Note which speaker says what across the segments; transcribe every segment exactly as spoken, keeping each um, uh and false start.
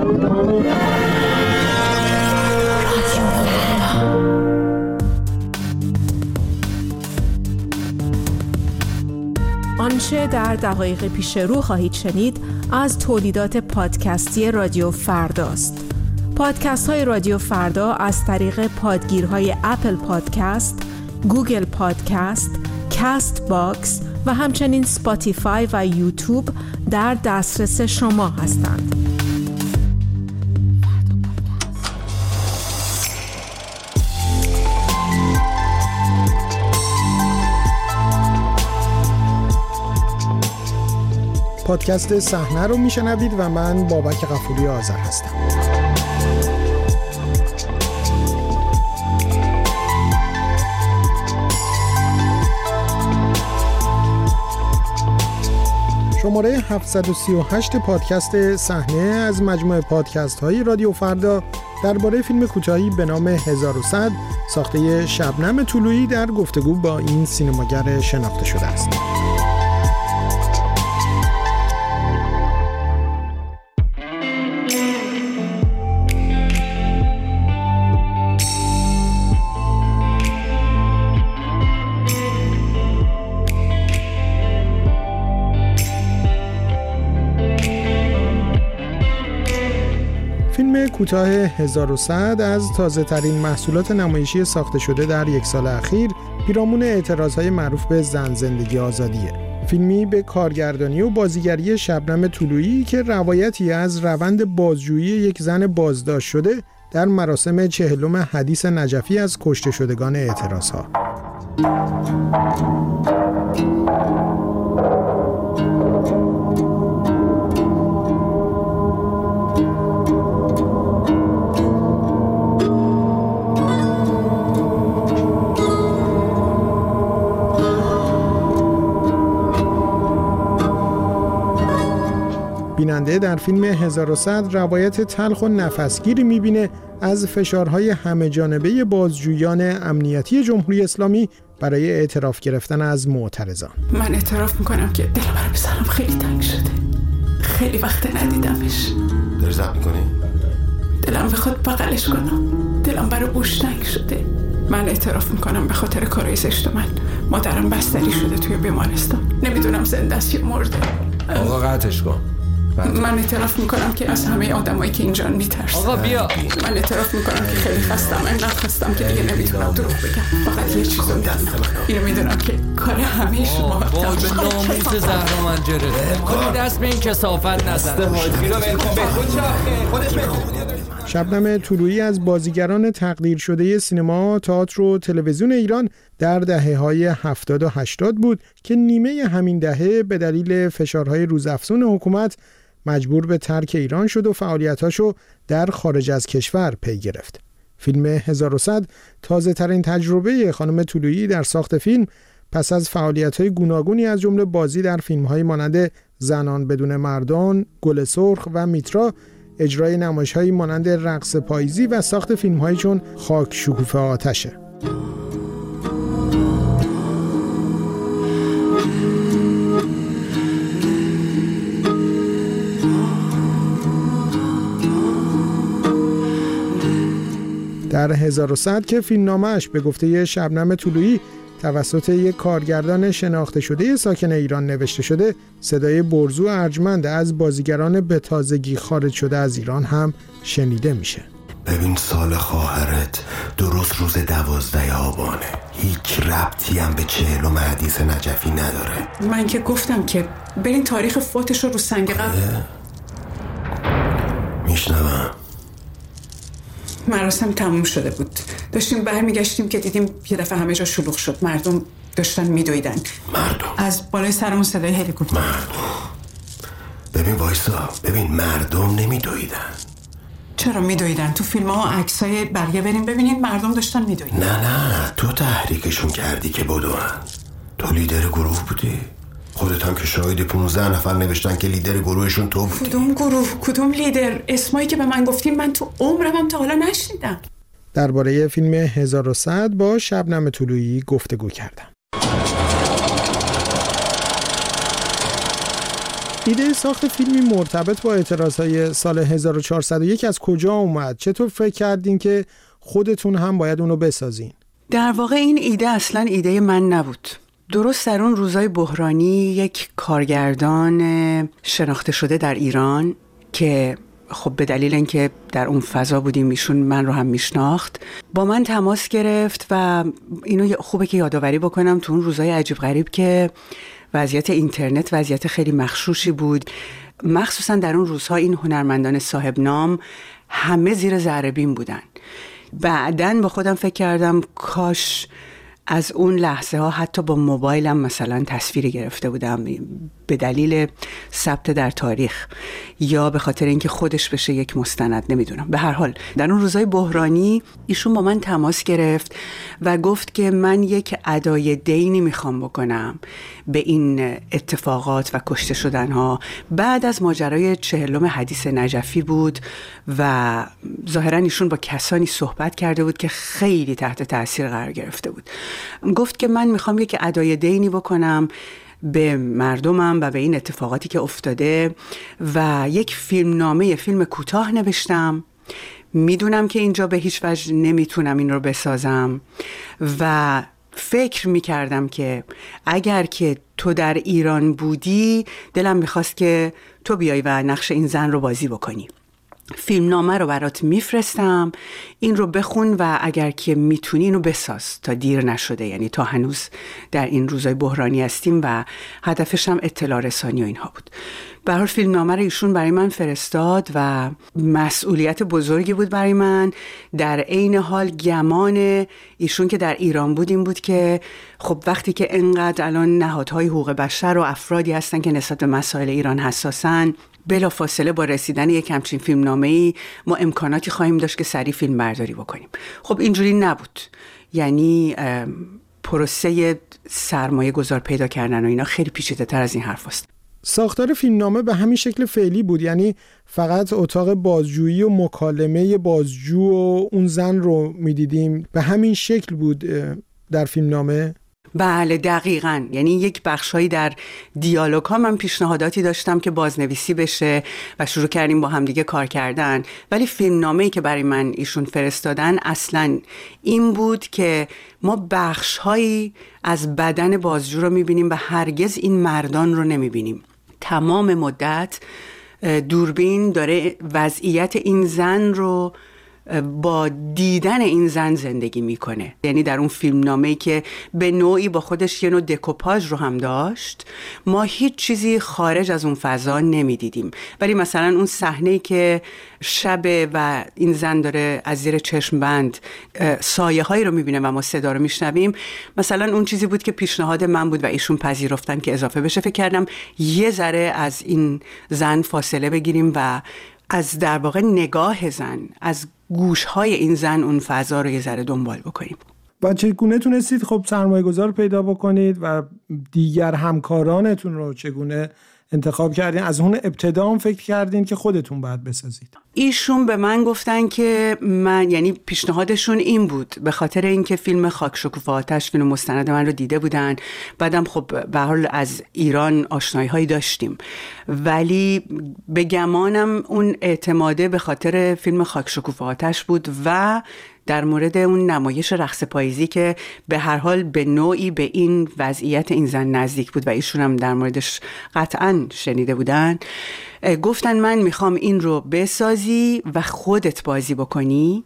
Speaker 1: آنچه در دقایق پیش رو خواهید شنید از تولیدات پادکستی رادیو فرداست. پادکست های رادیو فردا از طریق پادگیرهای اپل پادکست، گوگل پادکست، کاست باکس و همچنین سپاتیفای و یوتیوب در دسترس شما هستند.
Speaker 2: پادکست صحنه رو میشنوید و من بابک غفوری آذر هستم. شماره هفتصد و سی و هشت پادکست صحنه از مجموعه پادکست های رادیو فردا درباره فیلم کوتاهی به نام هزار و صد ساخته شبنم طلویی در گفتگو با این سینماگر شناخته شده است. فیلم کوتاه هزار و صد از تازه ترین محصولات نمایشی ساخته شده در یک سال اخیر پیرامون اعتراضهای معروف به زن زندگی آزادیه. فیلمی به کارگردانی و بازیگری شبنم طلویی که روایتی از روند بازجویی یک زن بازداشت شده در مراسم چهلم حدیث نجفی از کشته شدگان اعتراضها. بیننده در فیلم هزار و صد روایت تلخ و نفسگیری می‌بینه از فشارهای همه جانبه بازجویان امنیتی جمهوری اسلامی برای اعتراف گرفتن از معترضان.
Speaker 3: من اعتراف میکنم که دلم برای پسرم خیلی تنگ شده. خیلی وقت ندیدمش.
Speaker 4: داری زب میکنی؟
Speaker 3: دلم بخواد بغلش کنم. دلم برای بوش تنگ شده. من اعتراف میکنم به خاطر کارهای زشت من مادرم بستری شده توی بیمارستان. نمیدونم زنده است یا مرده.
Speaker 4: آقا قطعش کن.
Speaker 3: من اعتراف میکنم که از همه آدمایی که اینجا میترسم.
Speaker 4: آقا بیا.
Speaker 3: من اعتراف میکنم که خیلی خستم. انقدر خستم که دیگه نمیتونم دروغ بگم. فقط یه چیزو میدونم. اینو میدونم که کار همه شما
Speaker 5: باج ناموس زهرا منجره. کنی دست به این کثافت نزن.
Speaker 2: شبنم طلویی از بازیگران تقدیر شده سینما، تئاتر و تلویزیون ایران در دهه‌های هفتاد و هشتاد بود که نیمه همین دهه به دلیل فشارهای روزافزون حکومت مجبور به ترک ایران شد و فعالیتاشو در خارج از کشور پی گرفت. فیلم هزار و صد تازه ترین تجربه خانم طلویی در ساخت فیلم پس از فعالیت‌های گوناگونی از جمله بازی در فیلم‌های مانند زنان بدون مردان، گل سرخ و میترا، اجرای نمایش‌هایی مانند رقص پاییزی و ساخت فیلم‌هایی چون خاک شکوفه آتشه. در هزار و صد که فیلمنامه‌اش به گفته شبنم طلویی توسط یک کارگردان شناخته شده ساکن ایران نوشته شده، صدای برزو ارجمند از بازیگران به تازگی خارج شده از ایران هم شنیده میشه.
Speaker 4: ببین سال خواهرت درست روز دوازده آبانه. هیچ ربطی هم به چهلم حدیث نجفی نداره.
Speaker 3: من که گفتم که برین تاریخ فوتش رو رو سنگ قبر.
Speaker 4: میشنوم.
Speaker 3: مراسم تموم شده بود. داشتیم برمیگشتیم که دیدیم یه دفعه همه جا شلوغ شد. مردم داشتن میدویدن.
Speaker 4: مردم؟
Speaker 3: از بالای سرمون صدای هلیکوپتر.
Speaker 4: مردم؟ ببین وایسا، ببین مردم نمیدویدن.
Speaker 3: چرا میدویدن؟ تو فیلم ها عکسای بقیه بریم ببینید مردم داشتن میدویدن.
Speaker 4: نه نه تو تحریکشون کردی که بدون. تو لیدر گروه بودی. خودت هم که شاهد پونزده نفر نوشتن که لیدر گروهشون تو بودی.
Speaker 3: کدوم گروه؟ کدوم لیدر؟ اسمایی که به من گفتین من تو عمرم هم تا حالا نشنیدم.
Speaker 2: درباره فیلم هزار و صد با شبنم طلویی گفتگو کردم. ایده ساخت فیلمی مرتبط با اعتراضهای سال هزار و چهارصد و یک از کجا اومد؟ چطور فکر کردین که خودتون هم باید اونو بسازین؟
Speaker 6: در واقع این ایده اصلا ایده من نبود. درست در اون روزای بحرانی یک کارگردان شناخته شده در ایران که خب به دلیل اینکه در اون فضا بودیم ایشون من رو هم میشناخت، با من تماس گرفت و اینو خوبه که یادآوری بکنم تو اون روزای عجیب غریب که وضعیت اینترنت وضعیت خیلی مخشوشی بود، مخصوصا در اون روزها این هنرمندان صاحب نام همه زیر ذره بین بودن. بعدن با خودم فکر کردم کاش از اون لحظه ها حتی با موبایلم مثلا تصویری گرفته بودم به دلیل ثبت در تاریخ یا به خاطر اینکه خودش بشه یک مستند، نمیدونم. به هر حال در اون روزای بحرانی ایشون با من تماس گرفت و گفت که من یک ادای دینی میخوام بکنم به این اتفاقات و کشته شدن ها. بعد از ماجرای چهلم حدیث نجفی بود و ظاهرا ایشون با کسانی صحبت کرده بود که خیلی تحت تاثیر قرار گرفته بود. گفت که من میخوام یک ادای دینی بکنم به مردمم و به این اتفاقاتی که افتاده و یک فیلم نامه فیلم کوتاه نوشتم. میدونم که اینجا به هیچ وجه نمیتونم این رو بسازم و فکر میکردم که اگر که تو در ایران بودی دلم میخواست که تو بیای و نقش این زن رو بازی بکنی. فیلم نامه رو برات میفرستم، این رو بخون و اگر که میتونی اینو بساز تا دیر نشده، یعنی تا هنوز در این روزای بحرانی هستیم و هدفش هم اطلاع رسانی و اینها بود. به هر حال فیلم نامه رو ایشون برای من فرستاد و مسئولیت بزرگی بود برای من. در عین حال گمان ایشون که در ایران بود این بود که خب وقتی که انقدر الان نهادهای حقوق بشر و افرادی هستن که نسبت به مسائل ایران حساسن، بلا فاصله با رسیدن یک همچین فیلم نامه‌ای ما امکاناتی خواهیم داشت که سریع فیلم برداری بکنیم. خب اینجوری نبود. یعنی پروسه سرمایه گذار پیدا کردن و اینا خیلی پیچیده تر از این حرف است.
Speaker 2: ساختار فیلمنامه به همین شکل فعلی بود، یعنی فقط اتاق بازجویی و مکالمه بازجو و اون زن رو میدیدیم، به همین شکل بود در فیلمنامه؟
Speaker 6: بله دقیقاً. یعنی یک بخشایی در دیالوگ ها من پیشنهاداتی داشتم که بازنویسی بشه و شروع کردیم با همدیگه کار کردن، ولی فیلمنامه‌ای که برای من ایشون فرستادن اصلاً این بود که ما بخشهایی از بدن بازجو رو میبینیم و هرگز این مردان رو نمیبینیم. تمام مدت دوربین داره وضعیت این زن رو با دیدن این زن زندگی میکنه. یعنی در اون فیلم نامه‌ای که به نوعی با خودش یه نوع دکوپاژ رو هم داشت، ما هیچ چیزی خارج از اون فضا نمیدیدیم. ولی مثلا اون صحنه‌ای که شب و این زن داره از زیر چشم بند سایه هایی رو میبینه و ما صدا رو میشنویم، مثلا اون چیزی بود که پیشنهاد من بود و ایشون پذیرفتن که اضافه بشه. فکر کردم یه ذره از این زن فاصله بگیریم و از در واقع نگاه زن، از گوشهای این زن اون فضا رو یه ذره دنبال بکنیم.
Speaker 2: و چگونه تونستید خب سرمایه گذار پیدا بکنید و دیگر همکارانتون رو چگونه انتخاب کردین؟ از اون ابتدا هم فکر کردین که خودتون باید بسازید؟ ایشون
Speaker 6: به من گفتن که من، یعنی پیشنهادشون این بود، به خاطر اینکه فیلم خاک شکوفه آتش فیلم مستند من رو دیده بودن، بعدم خب به هر حال از ایران آشنایی هایی داشتیم، ولی به گمانم اون اعتماده به خاطر فیلم خاک شکوفه آتش بود و در مورد اون نمایش رقص پاییزی که به هر حال به نوعی به این وضعیت این زن نزدیک بود و ایشون هم در موردش قطعاً شنیده بودن. گفتن من میخوام این رو بسازی و خودت بازی بکنی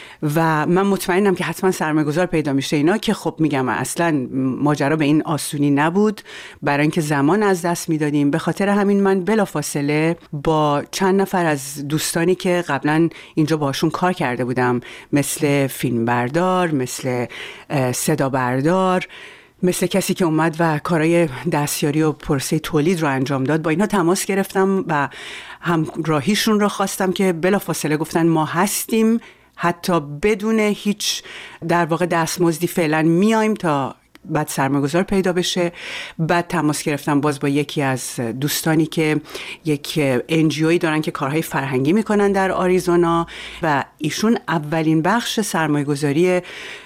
Speaker 6: و من مطمئنم که حتما سرمایه‌گذار پیدا میشه اینا، که خب میگم اصلا ماجرا به این آسونی نبود، برای اینکه زمان از دست میدادیم. به خاطر همین من بلافاصله با چند نفر از دوستانی که قبلا اینجا باشون کار کرده بودم، مثل فیلمبردار، مثل صدا بردار، مثل کسی که اومد و کارهای دستیاری و پروسه تولید رو انجام داد، با اینا تماس گرفتم و همراهیشون رو خواستم که بلافاصله گفتن ما هستیم، حتی بدون هیچ در واقع دستمزدی فعلا میایم تا بعد سرمایه‌گذار پیدا بشه. بعد تماس گرفتم باز با یکی از دوستانی که یک ان جی اویی دارن که کارهای فرهنگی میکنن در آریزونا و ایشون اولین بخش سرمایه‌گذاری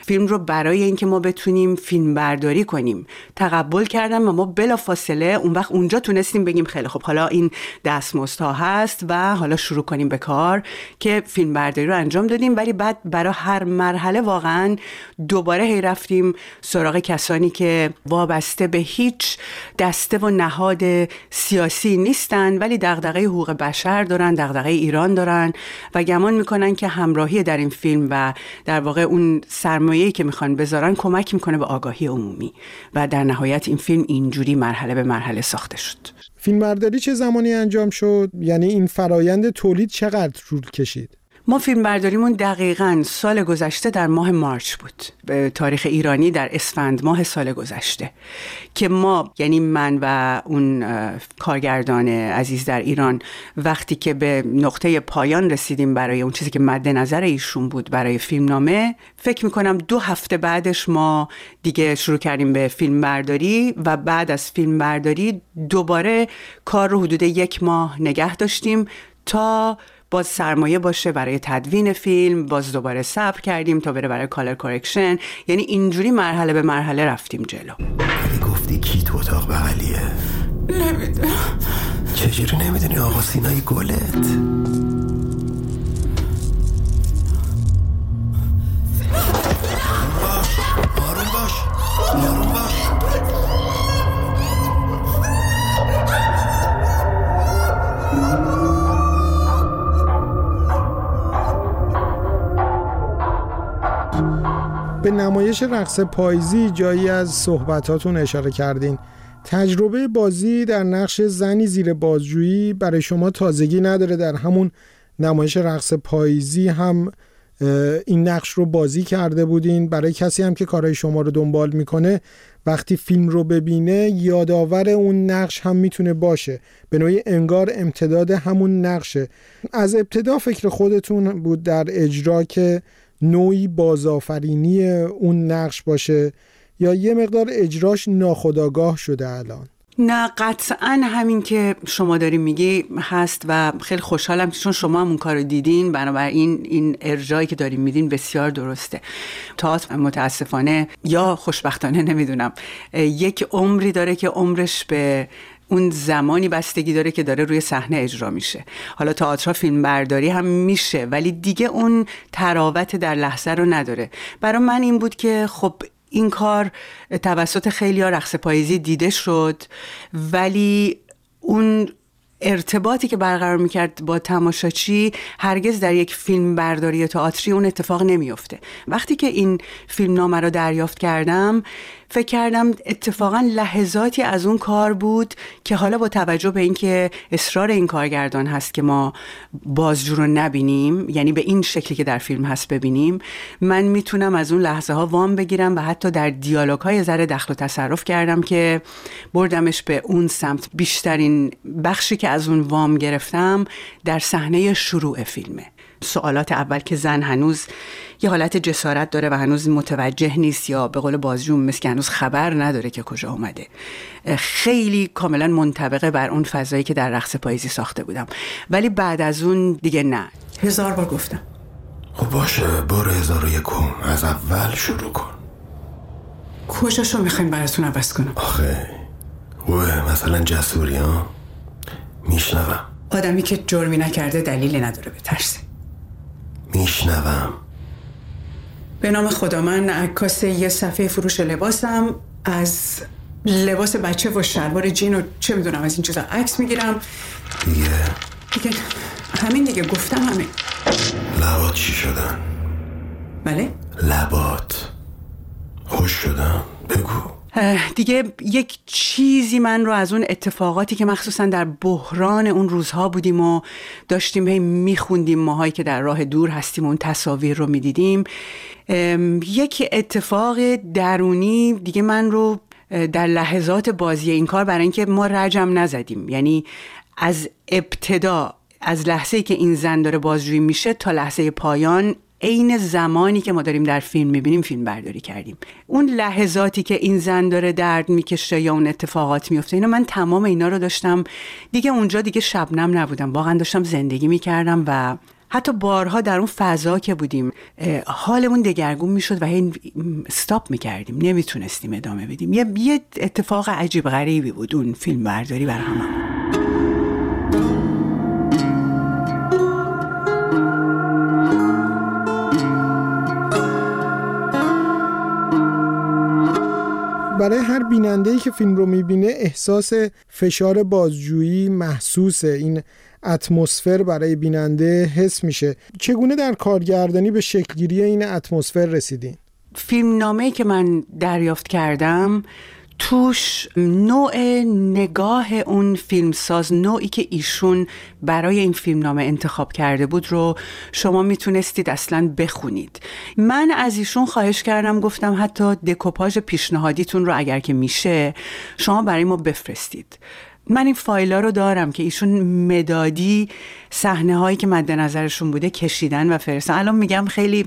Speaker 6: فیلم رو برای اینکه ما بتونیم فیلم برداری کنیم تقبل کردن و ما بلافاصله اون وقت اونجا تونستیم بگیم خیلی خب حالا این دستمزدها هست و حالا شروع کنیم به کار که فیلم برداری رو انجام دادیم. ولی بعد برای هر مرحله واقعا دوباره هی رفتیم سراغ کسانی که وابسته به هیچ دسته و نهاد سیاسی نیستن ولی دغدغه حقوق بشر دارن، دغدغه ایران دارن و گمان میکنن که همراهی در این فیلم و در واقع اون سرمایه‌ای که میخوان بذارن کمک میکنه به آگاهی عمومی و در نهایت این فیلم اینجوری مرحله به مرحله ساخته شد.
Speaker 2: فیلمبرداری چه زمانی انجام شد؟ یعنی این فرایند تولید چقدر طول کشید؟
Speaker 6: ما فیلم برداریمون دقیقاً سال گذشته در ماه مارچ بود، به تاریخ ایرانی در اسفند ماه سال گذشته که ما یعنی من و اون کارگردان عزیز در ایران وقتی که به نقطه پایان رسیدیم برای اون چیزی که مد نظر ایشون بود برای فیلمنامه، فکر میکنم دو هفته بعدش ما دیگه شروع کردیم به فیلم برداری و بعد از فیلم برداری دوباره کار رو حدود یک ماه نگه داشتیم تا باز سرمایه باشه برای تدوین فیلم، باز دوباره صبر کردیم تا بره برای کالر کورکشن. یعنی اینجوری مرحله به مرحله رفتیم جلو.
Speaker 4: ولی گفتی کی تو اتاق بغلیه؟
Speaker 3: نمیدونم.
Speaker 4: چجوری نمیدونی آقا سینای گلت؟ آروم باش آروم باش
Speaker 2: به نمایش رقص پاییزی جایی از صحبتاتون اشاره کردین. تجربه بازی در نقش زنی زیر بازجویی برای شما تازگی نداره. در همون نمایش رقص پاییزی هم این نقش رو بازی کرده بودین. برای کسی هم که کارهای شما رو دنبال میکنه وقتی فیلم رو ببینه یادآور اون نقش هم میتونه باشه، به نوعی انگار امتداد همون نقشه. از ابتدا فکر خودتون بود در اجرا که نوعی بازآفرینی اون نقش باشه یا یه مقدار اجراش ناخودآگاه شده الان؟
Speaker 6: نه قطعاً همین که شما داری میگی هست و خیلی خوشحالم چون شما هم اون کارو دیدین، بنابراین این ارجایی که دارین میدین بسیار درسته. تئاتر متاسفانه یا خوشبختانه نمیدونم یک عمری داره که عمرش به اون زمانی بستگی داره که داره روی صحنه اجرا میشه. حالا تئاتر فیلم برداری هم میشه ولی دیگه اون تراوت در لحظه رو نداره. برای من این بود که خب این کار توسط خیلی‌ها رقص پاییزی دیده شد ولی اون ارتباطی که برقرار میکرد با تماشاچی هرگز در یک فیلم برداری تئاتری اون اتفاق نمیفته. وقتی که این فیلم نامه رو دریافت کردم فکر کردم اتفاقا لحظاتی از اون کار بود که حالا با توجه به اینکه اصرار این کارگردان هست که ما بازجو رو نبینیم، یعنی به این شکلی که در فیلم هست ببینیم، من میتونم از اون لحظه ها وام بگیرم و حتی در دیالوگ های ذره دخل و تصرف کردم که بردمش به اون سمت. بیشترین بخشی که از اون وام گرفتم در صحنه شروع فیلمه. سوالات اول که زن هنوز یه حالت جسارت داره و هنوز متوجه نیست یا به قول بازجو مثل که هنوز خبر نداره که کجا اومده، خیلی کاملا منطبقه بر اون فضایی که در رقص پاییزی ساخته بودم. ولی بعد از اون دیگه نه.
Speaker 3: هزار بار گفتم.
Speaker 4: خب باشه برو هزار و یکم از اول شروع کن.
Speaker 3: کجاشو میخوایم براتون عوض کنم؟
Speaker 4: آخه اوه مثلا جسوری ها میشنوم.
Speaker 3: آدمی که جرمی نکرده دلیلی نداره به ترسه.
Speaker 4: میشنوم.
Speaker 3: به نام خدا من عکاس یه صفحه فروش لباسم، از لباس بچه و شلوار جین و چه میدونم از این چیزا عکس میگیرم
Speaker 4: دیگه
Speaker 3: دیگه همین دیگه گفتم همین.
Speaker 4: لبات چی شدن؟
Speaker 3: بله؟
Speaker 4: لبات خوش شدن؟ بگو.
Speaker 6: دیگه یک چیزی من رو از اون اتفاقاتی که مخصوصا در بحران اون روزها بودیم و داشتیم هی میخوندیم ماهایی که در راه دور هستیم و اون تصاویر رو میدیدیم، یک اتفاق درونی دیگه من رو در لحظات بازی این کار، برای اینکه ما رجم نزدیم، یعنی از ابتدا از لحظه‌ای که این زن داره بازجویی میشه تا لحظه پایان عین زمانی که ما داریم در فیلم میبینیم فیلم برداری کردیم. اون لحظاتی که این زن داره درد میکشه یا اون اتفاقات میفته، اینا من تمام اینا رو داشتم دیگه اونجا دیگه شبنم نبودم، واقعا داشتم زندگی میکردم و حتی بارها در اون فضا که بودیم حالمون دگرگون میشد و هی استاپ میکردیم، نمیتونستیم ادامه بدیم. یه, یه اتفاق عجیب غریبی بود اون فیلم برداری بر همه.
Speaker 2: برای هر بیننده‌ای که فیلم رو میبینه احساس فشار بازجویی محسوسه، این اتمسفر برای بیننده حس میشه. چگونه در کارگردانی به شکلگیری این اتمسفر رسیدین؟
Speaker 6: فیلمنامه‌ای که من دریافت کردم توش نوع نگاه اون فیلمساز، نوعی که ایشون برای این فیلمنامه انتخاب کرده بود رو شما میتونستید اصلاً بخونید. من از ایشون خواهش کردم، گفتم حتی دکوپاژ پیشنهادیتون رو اگر که میشه شما برای ما بفرستید. من این فایل‌ها رو دارم که ایشون مدادی صحنه هایی که مد نظرشون بوده کشیدن و فرستادن. الان میگم خیلی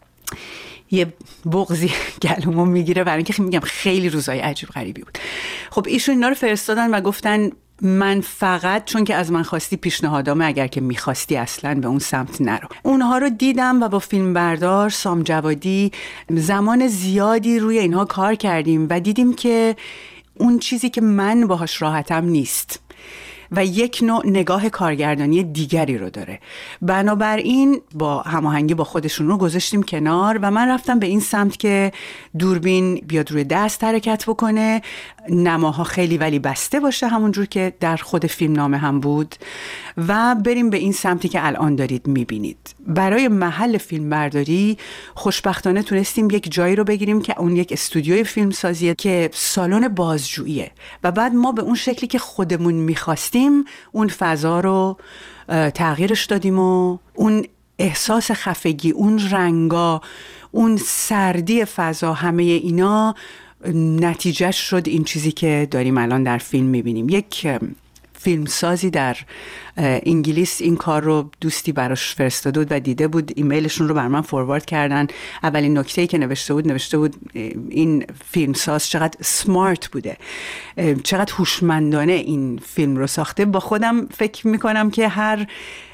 Speaker 6: یه بغضی گلومو میگیره برای اینکه میگم خیلی روزای عجیب غریبی بود. خب ایشون اینا رو فرستادن و گفتن من فقط چون که از من خواستی پیشنهادامه، اگر که میخواستی اصلا به اون سمت نرو. اونها رو دیدم و با فیلم بردار سام جوادی زمان زیادی روی اینها کار کردیم و دیدیم که اون چیزی که من باهاش راحتم نیست و یک نوع نگاه کارگردانی دیگری رو داره. بنابراین با هماهنگی با خودشون رو گذاشتیم کنار و من رفتم به این سمت که دوربین بیاد روی دست حرکت بکنه، نماها خیلی ولی بسته باشه همونجور که در خود فیلمنامه هم بود و بریم به این سمتی که الان دارید میبینید. برای محل فیلم برداری خوشبختانه تونستیم یک جایی رو بگیریم که اون یک استودیوی فیلم سازیه که سالن بازجوییه و بعد ما به اون شکلی که خودمون میخواستیم اون فضا رو تغییرش دادیم و اون احساس خفگی، اون رنگا، اون سردی فضا، همه اینا نتیجه شد این چیزی که داریم الان در فیلم میبینیم. یک فیلمسازی در انگلیس این کار رو دوستی براش فرستاده بود و دیده بود، ایمیلشون رو بر من فوروارد کردن. اولین نکته‌ای که نوشته بود نوشته بود این فیلمساز چقدر سمارت بوده، چقدر هوشمندانه این فیلم رو ساخته. با خودم فکر میکنم که هر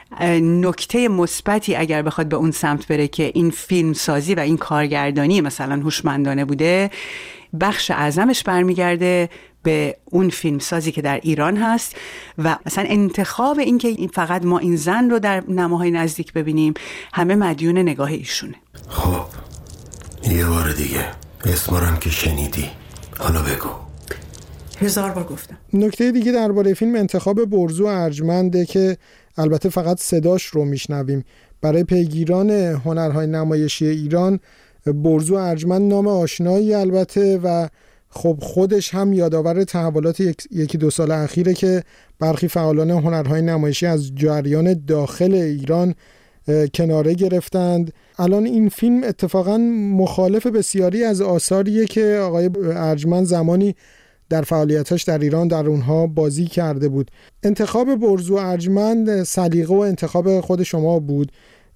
Speaker 6: نکته مثبتی اگر بخواد به اون سمت بره که این فیلم سازی و این کارگردانی مثلا هوشمندانه بوده، بخش اعظمش برمیگرده به اون فیلم سازی که در ایران هست و مثلا انتخاب این که فقط ما این زن رو در نماهای نزدیک ببینیم همه مدیون نگاه ایشونه.
Speaker 4: خب یه بار دیگه اسمارم که شنیدی، حالا بگو.
Speaker 6: هزار بار گفتم.
Speaker 2: نکته دیگه درباره فیلم انتخاب برزو ارجمنده که البته فقط صداش رو میشنویم. برای پیگیران هنرهای نمایشی ایران برزو ارجمند نام آشنایی البته و خب خودش هم یادآور تحولات یک، یکی دو سال اخیره که برخی فعالان هنرهای نمایشی از جریان داخل ایران کناره گرفتند. الان این فیلم اتفاقا مخالف بسیاری از آثاریه که آقای ارجمند زمانی در فعالیتاش در ایران در اونها بازی کرده بود. انتخاب برزو ارجمند سلیقه و انتخاب خود شما بود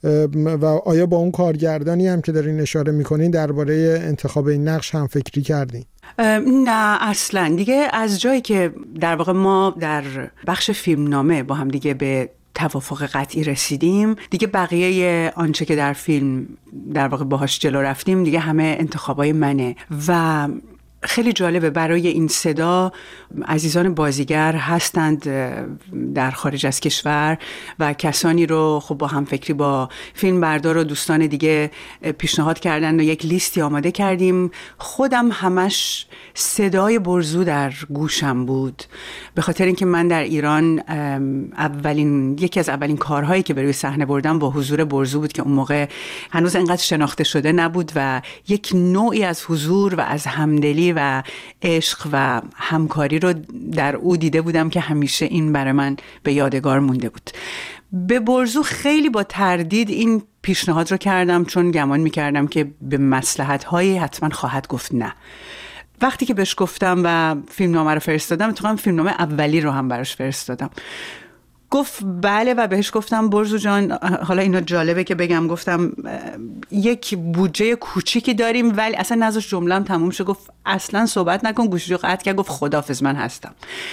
Speaker 2: و آیا با اون کارگردانی هم که دارین اشاره میکنین درباره انتخاب این نقش هم فکری کردین؟
Speaker 6: نه اصلا. دیگه از جایی که در واقع ما در بخش فیلمنامه با هم دیگه به توافق قطعی رسیدیم، دیگه بقیه آنچه که در فیلم در واقع باهاش جلو رفتیم دیگه همه انتخابای منه و خیلی جالبه. برای این صدا عزیزان بازیگر هستند در خارج از کشور و کسانی رو خب با هم فکری با فیلم بردار و دوستان دیگه پیشنهاد کردن و یک لیستی آماده کردیم. خودم همش صدای برزو در گوشم بود، به خاطر اینکه من در ایران اولین یکی از اولین کارهایی که بروی صحنه بردم با حضور برزو بود که اون موقع هنوز انقدر شناخته شده نبود و یک نوعی از حضور و از همدلی و عشق و همکاری رو در او دیده بودم که همیشه این برای من به یادگار مونده بود. به برزو خیلی با تردید این پیشنهاد رو کردم چون گمان می‌کردم که به مصلحت‌هایی حتما خواهد گفت نه. وقتی که بهش گفتم و فیلمنامه رو فرستادم، تو هم فیلمنامه اولی رو هم براش فرستادم، گفت بله و بهش گفتم برزو جان، حالا اینا جالبه که بگم، گفتم یک بودجه کوچیکی داریم ولی اصلا نذاش جمله‌ام تموم شه، گفت اصلا صحبت نکن، گوشیشو قطع کرد، گفت خداحافظ من هستم.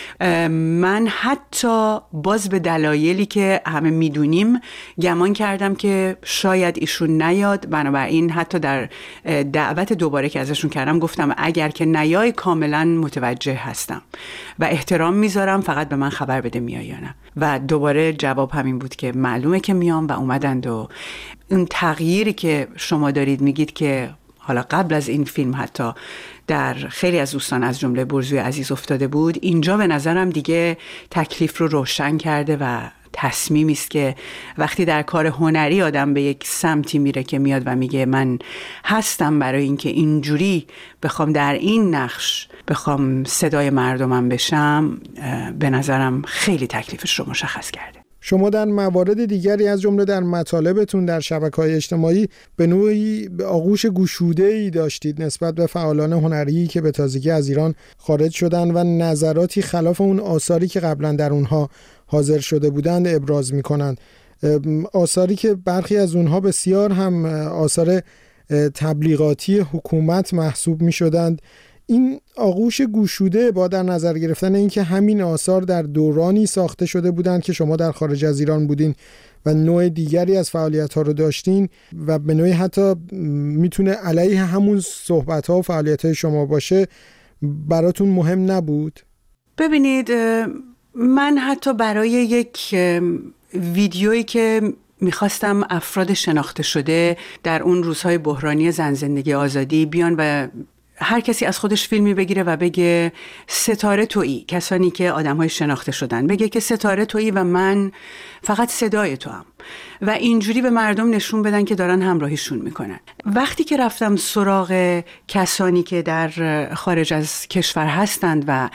Speaker 6: من حتی باز به دلایلی که همه میدونیم گمان کردم که شاید ایشون نیاد، بنابراین حتی در دعوت دوباره که ازشون کردم گفتم اگر که نیای کاملا متوجه هستم و احترام میذارم، فقط به من خبر بده میای یا نه. و دوباره جواب همین بود که معلومه که میام و اومدند. و اون تغییری که شما دارید میگید که حالا قبل از این فیلم حتی در خیلی از دوستان از جمله برزوی عزیز افتاده بود، اینجا به نظرم دیگه تکلیف رو روشن کرده و تصمیمی است که وقتی در کار هنری آدم به یک سمتی میره که میاد و میگه من هستم برای اینکه اینجوری بخوام در این نقش بخوام صدای مردمم بشم، به نظرم خیلی تکلیفش رو مشخص کرده.
Speaker 2: شما در موارد دیگری از جمله در مطالبتون در شبکه‌های اجتماعی به نوعی آغوش گشوده‌ای داشتید نسبت به فعالان هنری که به تازگی از ایران خارج شدن و نظراتی خلاف اون آثاری که قبلا در اونها حاضر شده بودند ابراز می‌کنند. آثاری که برخی از اونها بسیار هم آثار تبلیغاتی حکومت محسوب می‌شدند. این آغوش گشوده با در نظر گرفتن اینکه همین آثار در دورانی ساخته شده بودند که شما در خارج از ایران بودین و نوع دیگری از فعالیت‌ها رو داشتین و به نوعی حتی میتونه علیه همون صحبت‌ها و فعالیت‌های شما باشه، براتون مهم نبود؟
Speaker 6: ببینید، من حتی برای یک ویدیویی که میخواستم افراد شناخته شده در اون روزهای بحرانی زن زندگی آزادی بیان و هر کسی از خودش فیلمی بگیره و بگه ستاره تویی، کسانی که آدم‌های شناخته شدن، بگه که ستاره تویی و من فقط صدای تو هم، و اینجوری به مردم نشون بدن که دارن همراهیشون میکنن. وقتی که رفتم سراغ کسانی که در خارج از کشور هستند و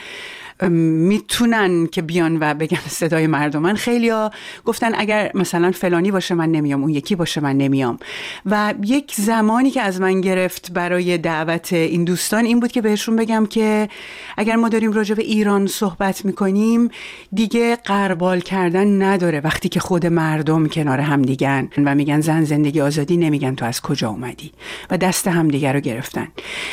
Speaker 6: میتونن که بیان و بگن صدای مردمن، خیلیا گفتن اگر مثلا فلانی باشه من نمیام، اون یکی باشه من نمیام. و یک زمانی که از من گرفت برای دعوت این دوستان این بود که بهشون بگم که اگر ما داریم راجع به ایران صحبت میکنیم دیگه غربال کردن نداره. وقتی که خود مردم کنار هم دیگن و میگن زن زندگی آزادی، نمیگن تو از کجا اومدی، و دست هم دیگر رو گرفتن.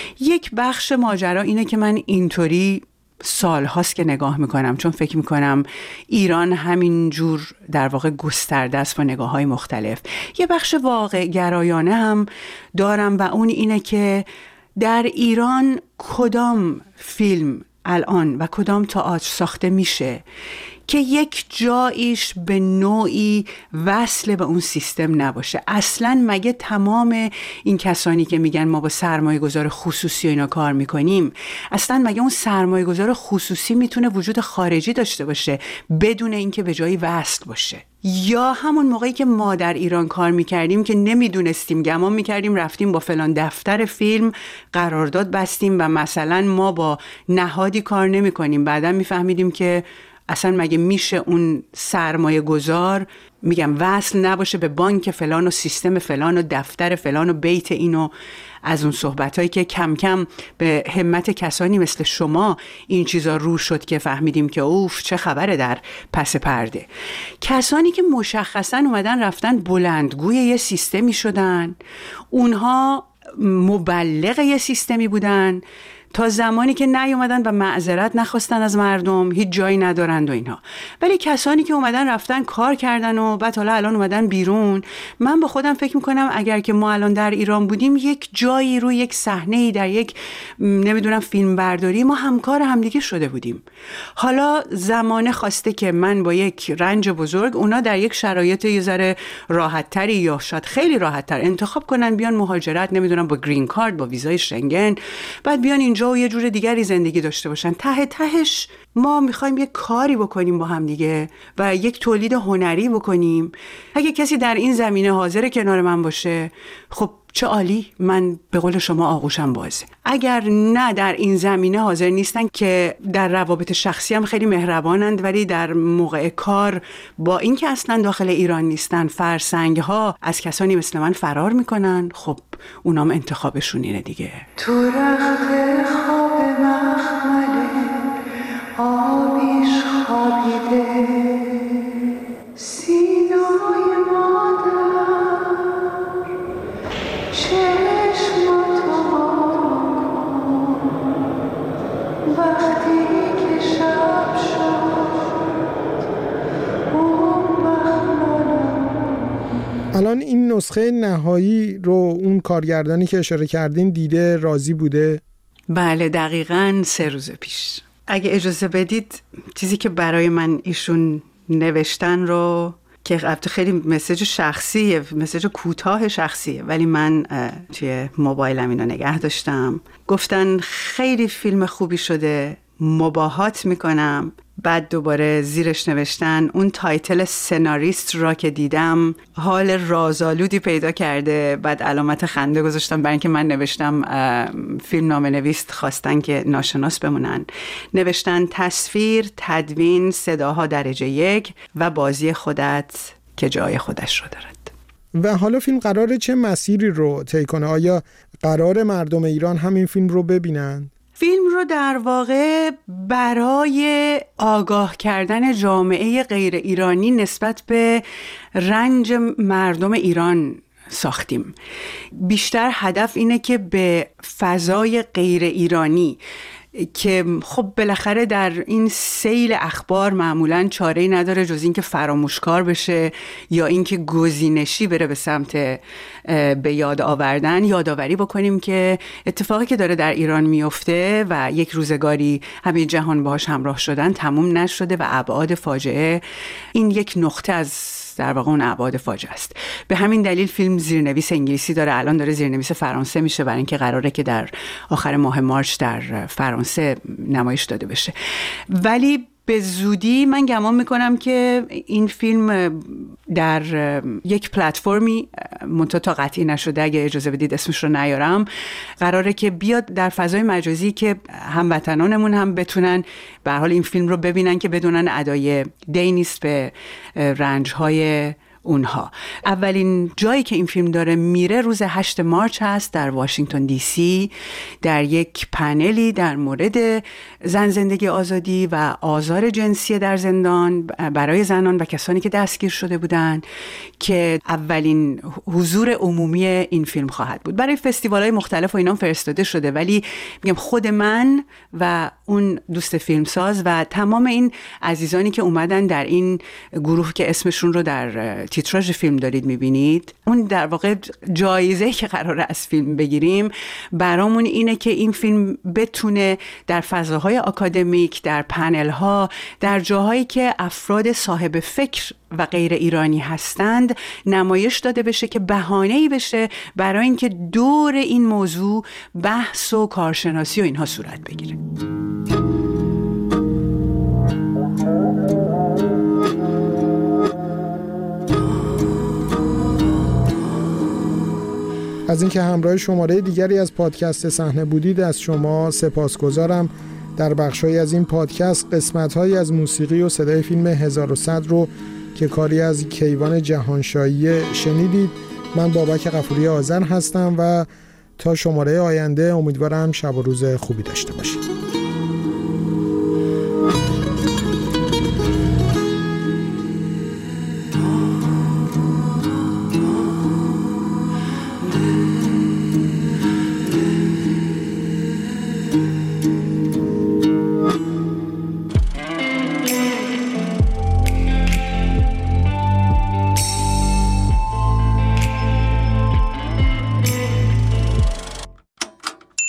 Speaker 6: یک بخش ماجرا اینه که من اینطوری سال هاست که نگاه میکنم، چون فکر میکنم ایران همین جور در واقع گسترده است با نگاه های مختلف. یه بخش واقع گرایانه هم دارم و اون اینه که در ایران کدام فیلم الان و کدام تئاتر ساخته میشه که یک جاییش به نوعی وصل به اون سیستم نباشه. اصلاً مگه تمام این کسانی که میگن ما با سرمایه گذار خصوصی و اینا کار میکنیم، اصلاً مگه اون سرمایه گذار خصوصی میتونه وجود خارجی داشته باشه بدون اینکه به جایی وصل باشه؟ یا همون موقعی که ما در ایران کار میکردیم که نمیدونستیم، گمان میکردیم رفتیم با فلان دفتر فیلم قرارداد بستیم و مثلا ما با نهادی کار نمیکنیم، بعدا میفهمیدیم که اصلا مگه میشه اون سرمایه گذار میگم وصل نباشه به بانک فلان و سیستم فلان و دفتر فلان و بیت اینو. از اون صحبتایی که کم کم به همت کسانی مثل شما این چیزا رو شد که فهمیدیم که اوف چه خبره در پس پرده. کسانی که مشخصا اومدن رفتن بلندگوی یه سیستمی شدن، اونها مبلغ یه سیستمی بودن تا زمانی که نیومدن و معذرت نخواستن از مردم، هیچ جایی ندارند و اینها. ولی کسانی که اومدن رفتن کار کردن و بعد حالا الان اومدن بیرون، من با خودم فکر میکنم اگر که ما الان در ایران بودیم یک جایی روی یک صحنه‌ای در یک نمیدونم فیلم برداری ما همکار همدیگه شده بودیم. حالا زمانه خواسته که من با یک رنج بزرگ اونا در یک شرایط یه ذره راحت‌تری یا شاید خیلی راحت‌تر انتخاب کنن بیان مهاجرت، نمیدونم با گرین کارت، با ویزای شنگن، بعد بیان اینجا و یه جور دیگری زندگی داشته باشن. ته تهش ما میخوایم یک کاری بکنیم با هم دیگه و یک تولید هنری بکنیم. اگه کسی در این زمینه حاضر کنار من باشه، خب چه عالی، من به قول شما آغوشم بازه. اگر نه در این زمینه حاضر نیستن، که در روابط شخصی هم خیلی مهربانند ولی در موقع کار با این که اصلا داخل ایران نیستن فرسنگ ها از کسانی مثل من فرار میکنن، خب اونام انتخابشون اینه دیگه.
Speaker 7: تو رخت خواب مخمله آبیش خوابیده، سینای مادر چشماتو بارو کن،
Speaker 2: الان این نسخه نهایی رو اون کارگردانی که اشاره کردین دیده، راضی بوده؟
Speaker 6: بله دقیقاً سه روز پیش. اگه اجازه بدید چیزی که برای من ایشون نوشتن رو که البته خیلی مسیج شخصیه، مسیج کوتاه شخصیه، ولی من توی موبایلم اینو نگه داشتم. گفتن خیلی فیلم خوبی شده، مباهات میکنم. بعد دوباره زیرش نوشتن اون تایتل سناریست را که دیدم حال رازآلودی پیدا کرده. بعد علامت خنده گذاشتم برای اینکه من نوشتم فیلم نام نویس خواستن که ناشناس بمونن. نوشتن تصویر، تدوین، صداها درجه یک و بازی خودت که جای خودش رو دارد.
Speaker 2: و حالا فیلم قراره چه مسیری رو طی کنه؟ آیا قرار مردم ایران همین فیلم رو ببینن؟
Speaker 6: فیلم رو در واقع برای آگاه کردن جامعه غیر ایرانی نسبت به رنج مردم ایران ساختیم. بیشتر هدف اینه که به فضای غیر ایرانی که خب بالاخره در این سیل اخبار معمولاً چاره‌ای نداره جز این که فراموشکار بشه یا این که گزینشی بره به سمت به یاد آوردن، یادآوری بکنیم که اتفاقی که داره در ایران میفته و یک روزگاری همه جهان باهاش همراه شدن تموم نشده و ابعاد فاجعه این یک نقطه از در واقع اون ابعاد فاجعه است. به همین دلیل فیلم زیرنویس انگلیسی داره، الان داره زیرنویس فرانسه میشه برای اینکه قراره که در آخر ماه مارس در فرانسه نمایش داده بشه. ولی به زودی من گمان میکنم که این فیلم در یک پلتفرمی منتها تا قطعی نشده، اگه اجازه بدید اسمش رو نیارم، قراره که بیاد در فضای مجازی که هموطنانمون هم بتونن به حال این فیلم رو ببینن که بدونن ادای دی نیست به رنج‌های اونها. اولین جایی که این فیلم داره میره روز هشت مارس هست در واشنگتن دی سی، در یک پنلی در مورد زن زندگی آزادی و آزار جنسی در زندان برای زنان و کسانی که دستگیر شده بودن که اولین حضور عمومی این فیلم خواهد بود. برای فستیوال‌های مختلف و اینا فرستاده شده، ولی میگم خود من و اون دوست فیلمساز و تمام این عزیزانی که اومدن در این گروه که اسمشون رو در تیتراژ فیلم دارید میبینید، اون در واقع جایزه‌ای که قراره از فیلم بگیریم برامون اینه که این فیلم بتونه در فضاهای آکادمیک، در پنل‌ها، در جاهایی که افراد صاحب فکر و غیر ایرانی هستند نمایش داده بشه که بهانه‌ای بشه برای اینکه دور این موضوع بحث و کارشناسی و اینها صورت بگیره.
Speaker 2: از اینکه همراه شماره دیگری از پادکست صحنه بودید از شما سپاسگزارم. در بخشایی از این پادکست قسمت‌هایی از موسیقی و صدای فیلم هزار و صد رو که کاری از کیوان جهانشاهی شنیدید. من بابک غفوری آذر هستم و تا شماره آینده امیدوارم شب و روز خوبی داشته باشید.